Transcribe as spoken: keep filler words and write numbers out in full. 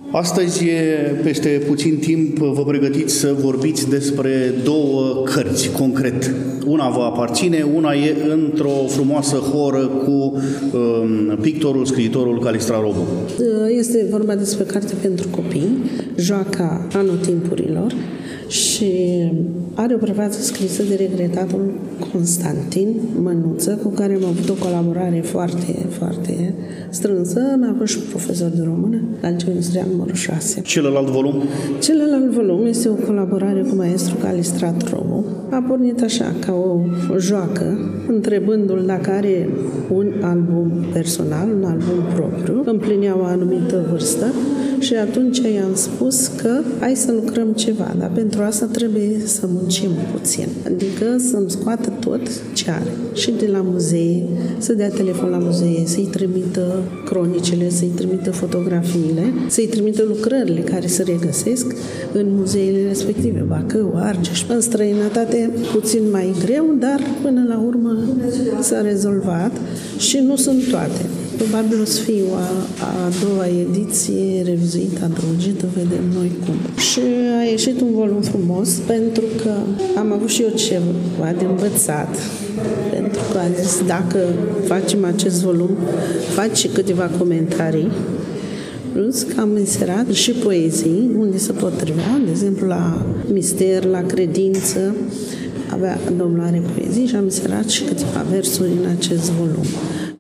Astăzi, peste puțin timp, vă pregătiți să vorbiți despre două cărți, concret. Una vă aparține, una e într-o frumoasă horă cu um, pictorul, scriitorul Calistrat Robu. Este vorba despre carte pentru copii, Joaca Anotimpurilor, și are o prefață scrisă de regretatul Constantin Mănuță, cu care am avut o colaborare foarte, foarte strânsă. A fost și profesor de română la Liceul Industrial numărul șase. Celălalt volum? Celălalt volum este o colaborare cu maestru Calistrat Robu. A pornit așa, ca o, o joacă, întrebându-l dacă are un album personal, un album propriu, împlinea o anumită vârstă, și atunci i-am spus că hai să lucrăm ceva, dar pentru asta trebuie să muncim puțin. Adică să-mi scoată tot ce are. Și de la muzee, să dea telefon la muzee, să-i trimită cronicile, să-i trimită fotografiile, să-i trimită lucrările care se regăsesc în muzeele respective, Bacău, Argeș. În străinătate puțin mai greu, dar până la urmă s-a rezolvat și nu sunt toate. Probabil o să fie a, a doua ediție revizuită, adăugită, vedem noi cum. Și a ieșit un volum frumos, pentru că am avut și eu ceva de învățat. Pentru că a zis, dacă facem acest volum, faci și câteva comentarii, plus că am inserat și poezii, unde se potrivea, de exemplu la mister, la credință, avea domnul are poezii și am inserat și câteva versuri în acest volum.